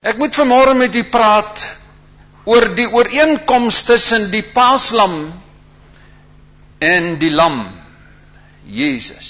Ek moet vanmôre met u praat oor die ooreenkoms tussen die paaslam en die lam, Jesus.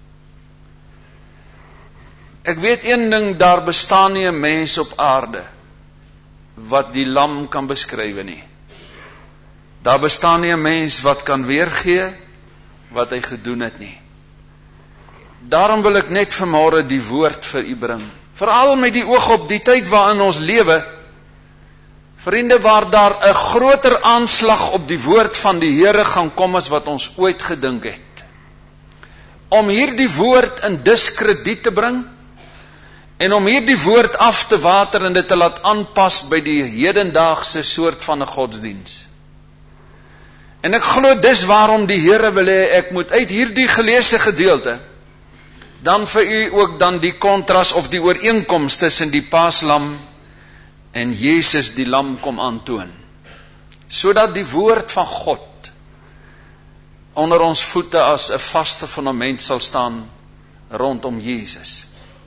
Ek weet een ding, daar bestaan nie 'n mens op aarde wat die lam kan beskryf nie. Daar bestaan nie 'n mens wat kan weergee wat hy gedoen het nie. Daarom wil ek net vanmôre die woord vir u bring. Veral met die oog op die tyd waarin ons lewe, vriende, waar daar 'n groter aanslag op die woord van die Here gaan kom as wat ons ooit gedink het. Om hierdie woord in diskrediet te bring, en om hierdie woord af te water en dit te laat aanpas by die hedendaagse soort van 'n godsdiens. En ek glo dis waarom die Here wil hê ek moet uit hierdie geleesde gedeelte dan vir u ook dan die kontras of die ooreenkoms tussen die paaslam en Jesus die lam kom aantoon. Sodat die woord van God onder ons voete as 'n vaste fundament sal staan rondom Jesus.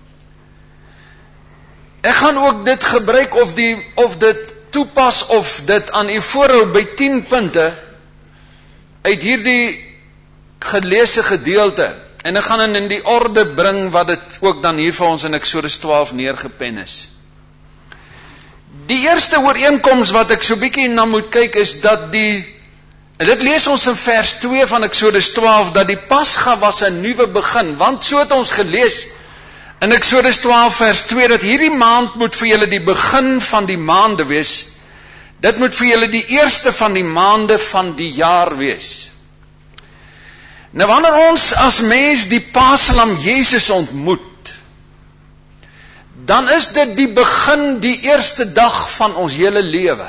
Ek gaan ook dit gebruik of dit toepas of dit aan u voorhou by 10 punte uit hierdie geleesde gedeelte. En ek gaan in die orde bring wat dit ook dan hier vir ons in Eksodus 12 neergepen is. Die eerste ooreenkoms wat ek so bietjie na moet kyk is dat en dit lees ons in vers 2 van Eksodus 12, dat die Pasga was 'n nuwe begin, want so het ons gelees in Eksodus 12 vers 2, dat hierdie maand moet vir julle die begin van die maande wees. Dit moet vir julle die eerste van die maande van die jaar wees. Nou wanneer ons as mens die paaslam Jesus ontmoet, dan is dit die begin, die eerste dag van ons hele lewe.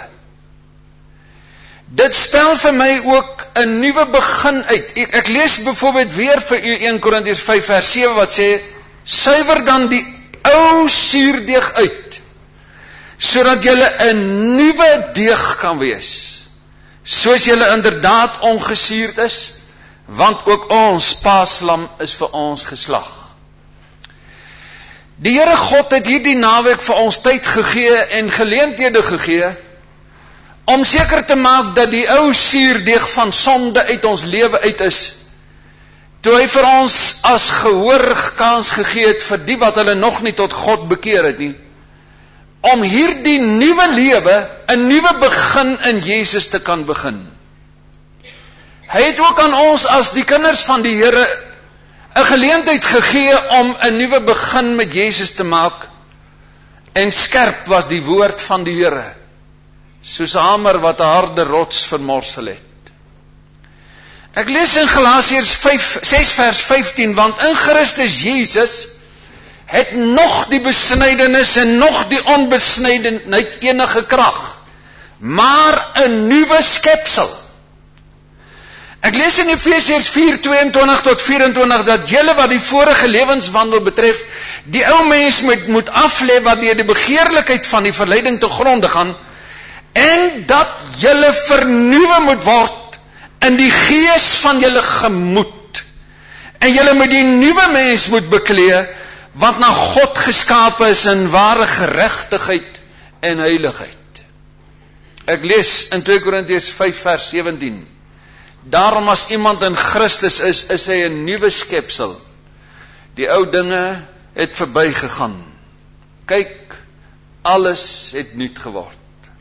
Dit spel vir my ook 'n nuwe begin uit. Ek lees byvoorbeeld weer vir u 1 Korintiërs 5 vers 7 wat sê, suiwer dan die ou suurdeeg uit, sodat julle 'n nuwe deeg kan wees, soos julle inderdaad ongesuurd is, want ook ons paaslam is vir ons geslag. Die Here God het hierdie naweek vir ons tyd gegee en geleenthede gegee om seker te maak dat die ou suurdeeg van sonde uit ons lewe uit is, toe hy vir ons as gehoor kans gegee het vir die wat hulle nog nie tot God bekeer het nie, om hierdie nuwe lewe, 'n nuwe begin in Jesus te kan begin. Hy het ook aan ons as die kinders van die Here 'n geleentheid gegee om 'n nuwe begin met Jesus te maak, en skerp was die woord van die Here, soos 'n hamer wat 'n harde rots vermorsel het. Ek lees in Galasiërs 6 vers 15, want in Christus Jesus het nog die besnydenis en nog die onbesnydenheid enige krag, maar 'n nuwe skepsel. Ek lees in Efesiërs 4:22 tot 24 dat julle wat die vorige lewenswandel betref, die ou mens moet aflê wat deur die begeerlikheid van die verleiding te gronde gaan, en dat julle vernuwe moet word in die gees van julle gemoed, en julle moet die nuwe mens moet beklee, wat na God geskape is in ware geregtigheid en heiligheid. Ek lees in 2 Korintiërs 5 vers 17, daarom as iemand in Christus is hy 'n nuwe skepsel. Die ou dinge het verbygegaan. Kyk, alles het nuut geword.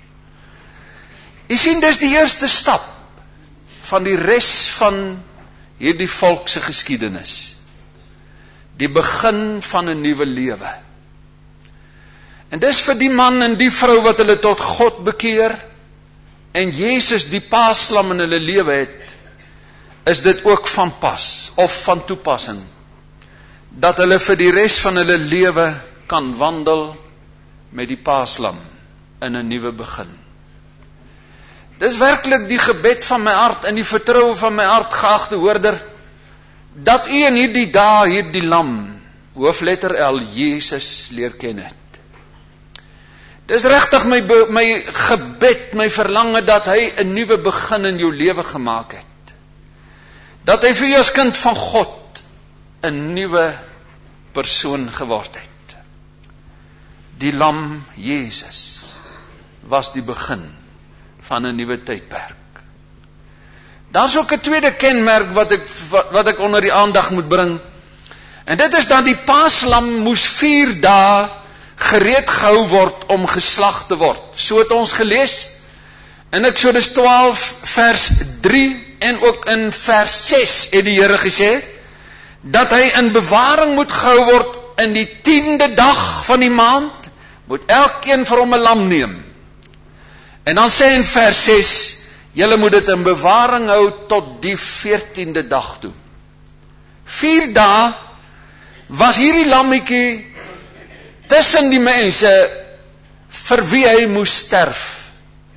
Jy sien, dis die eerste stap van die res van hierdie volk se geskiedenis. Die begin van 'n nuwe lewe. En dis vir die man en die vrou wat hulle tot God bekeer, en Jesus die paaslam in hulle lewe het, is dit ook van pas, of van toepassing, dat hulle vir die res van hulle lewe kan wandel met die paaslam in 'n nuwe begin. Dis werklik die gebed van my hart en die vertroue van my hart, geagte hoorder, dat u in hierdie dae hierdie lam, hoofletter L, Jesus, leer ken het. Dis regtig my gebed, my verlange, dat hy 'n nuwe begin in jou lewe gemaak het. Dat hy vir jou as kind van God 'n nuwe persoon geword het. Die lam Jesus was die begin van 'n nuwe tydperk. Daar's ook 'n tweede kenmerk wat ek onder die aandag moet bring. En dit is dat die paaslam moes 4 dae gereed gehou word om geslag te word. So het ons gelees in Eksodus 12 vers 3 en ook in vers 6 het die Here gesê dat hy in bewaring moet gehou word in die 10de dag van die maand, moet elkeen vir hom 'n lam neem. En dan sê in vers 6, julle moet dit in bewaring hou tot die 14de dag toe. 4 dae was hierdie lammetjie tussen die mense vir wie hy moes sterf.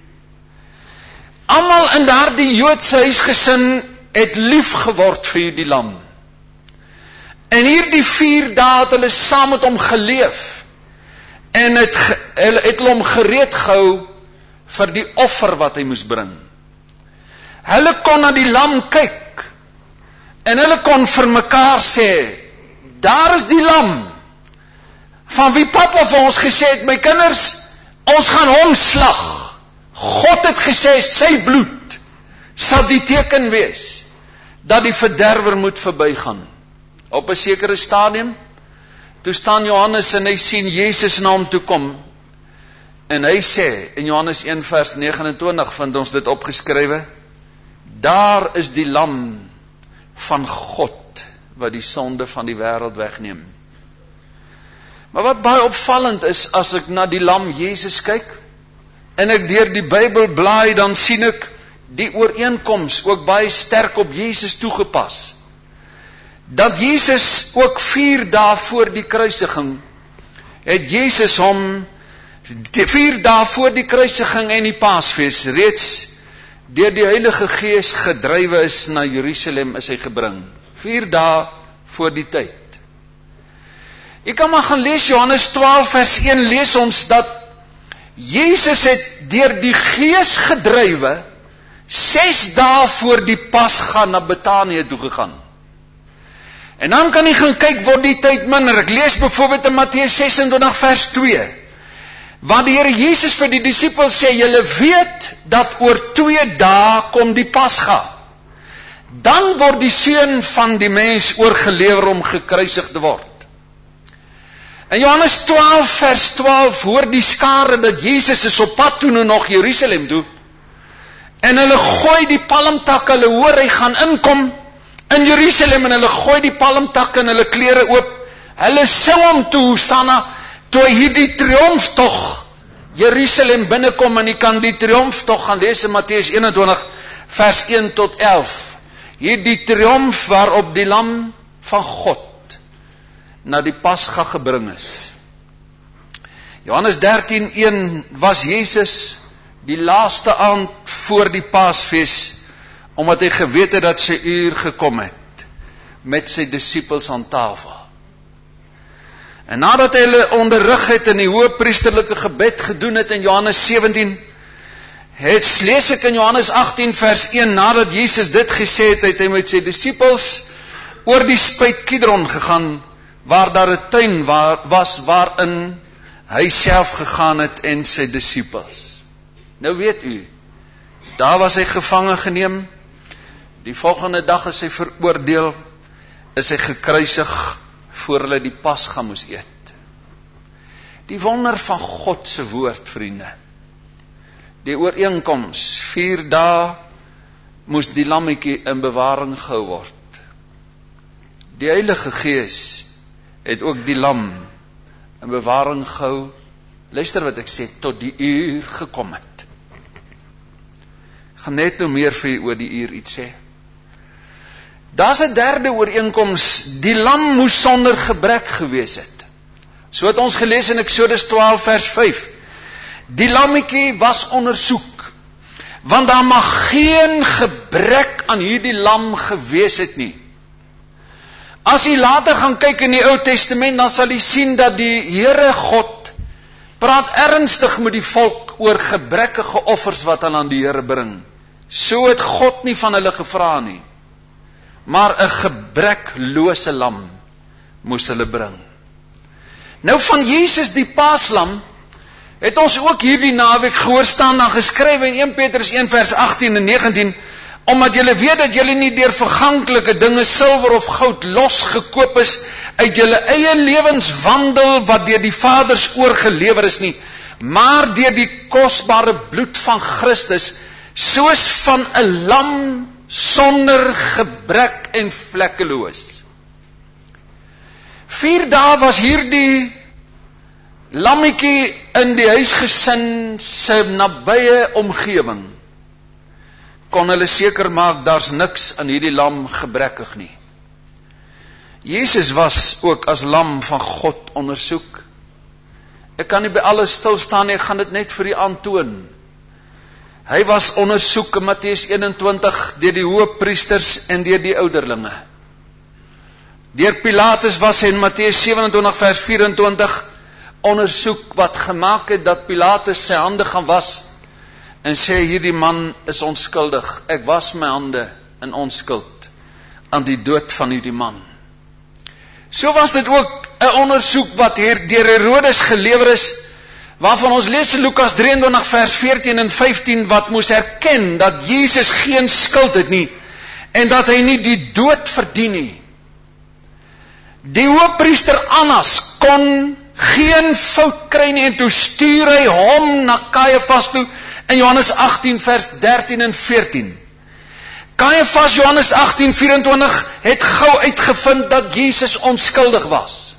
Almal in daardie Joodse huisgesin het lief geword vir hierdie lam. En hierdie 4 dae het hulle saam met hom geleef. En het hom gereed gehou vir die offer wat hy moes bring. Hulle kon na die lam kyk. En hulle kon vir mekaar sê, daar is die lam, van wie papa vir ons gesê het, my kinders, ons gaan hom slag. God het gesê, sy bloed sal die teken wees, dat die verderwer moet verbygaan. Op 'n sekere stadium, toe staan Johannes en hy sien Jesus na hom toe kom, en hy sê, in Johannes 1 vers 29 vind ons dit opgeskrywe, daar is die lam van God, wat die sonde van die wêreld wegneem. Maar wat baie opvallend is, as ek na die lam Jesus kyk, en ek deur die Bybel blaai, dan sien ek die ooreenkoms ook baie sterk op Jesus toegepas. Dat Jesus ook 4 dae voor die kruisiging, het Jesus hom 4 dae voor die kruisiging en die Paasfees reeds deur die Heilige Gees gedrywe is na Jerusalem is hy gebring. 4 dae voor die tyd. Jy kan maar gaan lees Johannes 12 vers 1, lees ons dat Jesus het deur die Gees gedrywe 6 dae voor die Pasga na Betanië toe gegaan. En dan kan jy gaan kyk, word die tyd minder. Ek lees byvoorbeeld in Matteus 26 vers 2, waar die Here Jesus vir die disippels sê, julle weet dat oor 2 dae kom die Pasga. Dan word die Seun van die mens oorgelewer om gekruisig te word. In Johannes 12 vers 12 hoor die skare dat Jesus is op pad toe nou nog Jerusalem toe. En hulle gooi die palmtakke, hulle hoor hy gaan inkom in Jerusalem, en hulle gooi die palmtakke in hulle klere oop. Hulle sing hom toe, Hosanna, toe hy hierdie triomftog Jerusalem binnekom, en jy kan die triomftog gaan lees in Matteus 21 vers 1 tot 11. Hierdie triomf waarop die lam van God na die Pasga gebring is. Johannes 13:1 was Jesus die laaste aand voor die Paasfees, omdat hy geweet het dat sy uur gekom het, met sy disippels aan tafel. En nadat hy hulle onderrig het en die hoëpriesterlike gebed gedoen het in Johannes 17, lees ek in Johannes 18 vers 1, nadat Jesus dit gesê het, het hy met sy disippels oor die Spruit Kidron gegaan, waar daar 'n tuin was waarin hy self gegaan het en sy disippels. Nou weet u, daar was hy gevange geneem, die volgende dag is hy veroordeel, is hy gekruisig voor hulle die Pasga moes eet. Die wonder van God se woord, vriende. Die ooreenkoms, 4 dae moes die lammetjie in bewaring gehou word. Die Heilige Gees het ook die lam in bewaring gehou, luister wat ek sê, tot die uur gekom het. Ek gaan net nou meer vir oor die uur iets sê. Daar's 'n derde ooreenkoms, die lam moes sonder gebrek gewees het. So het ons gelees in Eksodus 12 vers 5. Die lammetjie was ondersoek, want daar mag geen gebrek aan hierdie lam gewees het nie. As jy later gaan kyk in die Ou Testament, dan sal jy sien dat die Here God praat ernstig met die volk oor gebrekkige offers wat hulle aan die Here bring. So het God nie van hulle gevra nie, maar 'n gebreklose lam moes hulle bring. Nou van Jesus die Paaslam het ons ook hierdie naweek gehoor staan dan geskrywe in 1 Petrus 1 vers 18 en 19, omdat julle weet dat julle nie deur verganklike dinge, silwer of goud, losgekoop is uit julle eie lewenswandel wat deur die Vaders oorgelewer is nie, maar deur die kosbare bloed van Christus, soos van 'n lam sonder gebrek en vlekkeloos. 4 dae was hierdie lammetjie in die huisgesin se nabye omgewing. Kon hulle seker maak daar's niks aan hierdie lam gebrekkig nie. Jesus was ook as lam van God ondersoek. Ek kan nie by alles stil staan nie, ek gaan dit net vir u aantoon. Hy was ondersoek in Matteus 21 deur die hoëpriesters en deur die ouderlinge. Deur Pilatus was hy in Matteus 27 vers 24 ondersoek wat gemaak het dat Pilatus sy hande gaan was en sê hierdie man is onskuldig. Ek was my hande in onskuld aan die dood van hierdie man. So was dit ook 'n ondersoek wat hier deur Herodes gelewer is, waarvan ons lees in Lukas 23 vers 14 en 15 wat moes erken dat Jesus geen skuld het nie en dat hy nie die dood verdien nie. Die hoëpriester Annas kon geen fout kry nie en toe stuur hy hom na Kajafas toe in Johannes 18 vers 13 en 14. Kajafas Johannes 18:24 het gou uitgevind dat Jesus onskuldig was.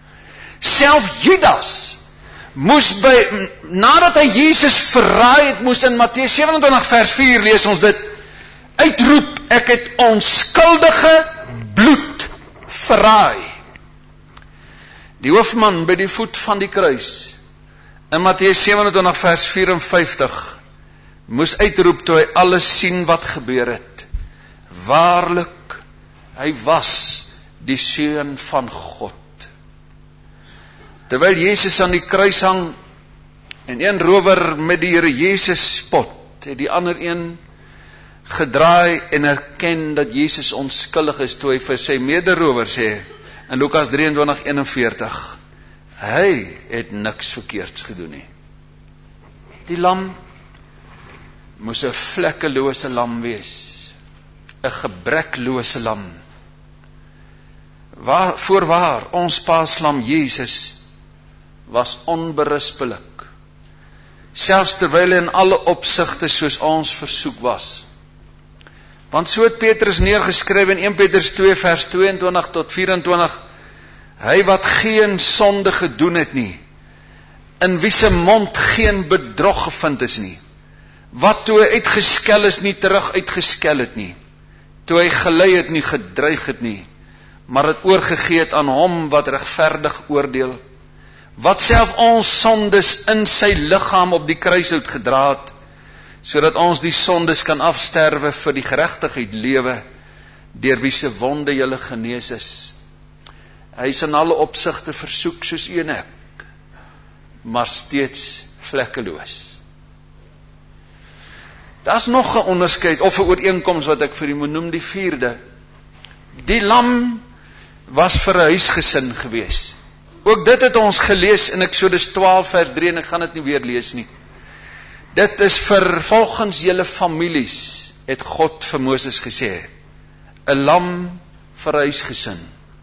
Self Judas moes nadat hy Jesus verraai het, moes in Matteus 27 vers 4 lees ons dit, uitroep, ek het onskuldige bloed verraai. Die hoofman by die voet van die kruis, in Matteus 27 vers 54, moes uitroep toe hy alles sien wat gebeur het. Waarlik, hy was die Seun van God. Terwyl Jesus aan die kruis hang, en een rower met die Here Jesus spot, het die ander een gedraai en erken dat Jesus onskuldig is, toe hy vir sy mederower sê, in Lukas 23:41, hy het niks verkeerds gedoen nie. Die lam moes 'n vlekkelose lam wees, 'n gebreklose lam. Voorwaar, ons Paaslam Jesus was onberispelik, selfs terwyl hy in alle opsigte soos ons versoek was. Want so het Petrus neergeskryf in 1 Petrus 2 vers 22 tot 24, hy wat geen sonde gedoen het nie, in wie se mond geen bedrog gevind is nie, wat toe hy uitgeskel is nie terug uitgeskel het nie, toe hy gelei het nie gedreig het nie, maar het oorgegee het aan hom wat regverdig oordeel, wat self ons sondes in sy liggaam op die kruishout gedra het, sodat ons die sondes kan afsterwe vir die geregtigheid lewe, deur wie se wonde julle genees is. Hy is in alle opsigte versoek soos u en ek, maar steeds vlekkeloos. Daar's nog 'n onderskeid of 'n ooreenkoms wat ek vir u moet noem, die 4de. Die lam was vir 'n huisgesin gewees. Ook dit het ons gelees in Eksodus 12 vers 3 en ek gaan dit nie weer lees nie. Dit is vir volgens julle families, het God vir Moses gesê, 'n lam vir 'n huisgesin.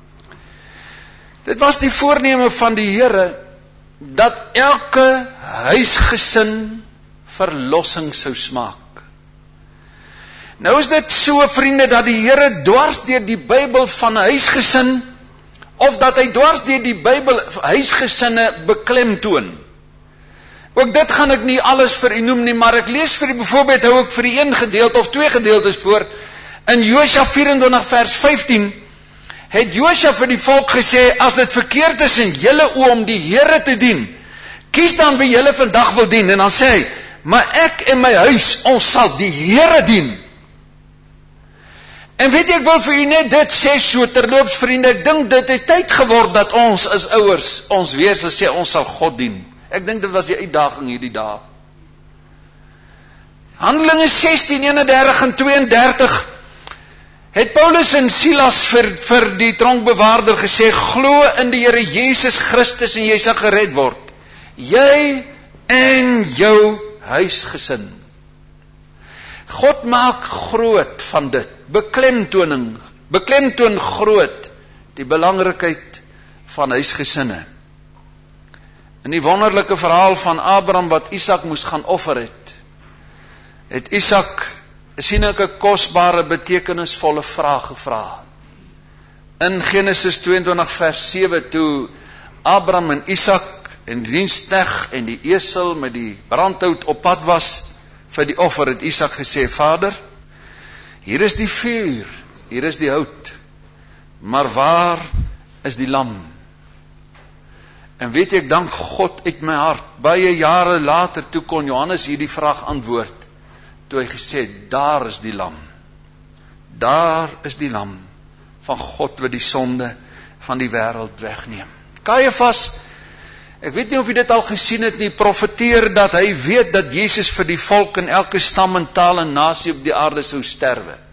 Dit was die voorneme van die Here, dat elke huisgesin verlossing sou smaak. Nou is dit so, vriende, dat die Here dwars deur die Bybel van 'n huisgesin, of dat hy dwars deur die Bybel huisgesinne beklemtoon. Ook dit gaan ek nie alles vir u noem nie, maar ek lees vir u byvoorbeeld, hou ek vir u een gedeelte of 2 gedeeltes voor. In Josua 24 vers 15 het Josua vir die volk gesê, as dit verkeerd is in julle oë om die Here te dien, kies dan wie julle vandag wil dien. En dan sê hy, maar ek en my huis, ons sal die Here dien. En weet jy, ek wil vir u net dit sê so terloops, vriende, ek dink dit het tyd geword dat ons as ouers ons weer sal sê, ons sal God dien. Ek dink dit was die uitdaging hierdie dae. Handelinge 16, 31 en 32 het Paulus en Silas vir die tronkbewaarder gesê, glo in die Here Jesus Christus en jy sal gered word. Jy en jou huisgesin. God maak groot van dit. Beklemtoon groot die belangrikheid van huisgesinne. In die wonderlike verhaal van Abraham wat Isak moes gaan offer het Isak sien ek 'n kosbare betekenisvolle vraag gevra. In Genesis 22 vers 7 toe Abraham en Isak en die diensknegt en die esel met die brandhout op pad was vir die offer, het Isak gesê, Vader, hier is die vuur, hier is die hout, maar waar is die lam? En weet ek, dank God uit my hart, baie jare later toe kon Johannes hierdie vraag antwoord, toe hy gesê, daar is die lam. Daar is die lam van God wat die sonde van die wêreld wegneem. Kajafas, ek weet nie of jy dit al gesien het nie, profeteer dat hy weet dat Jesus vir die volk in elke stam en taal en nasie op die aarde sou sterwe.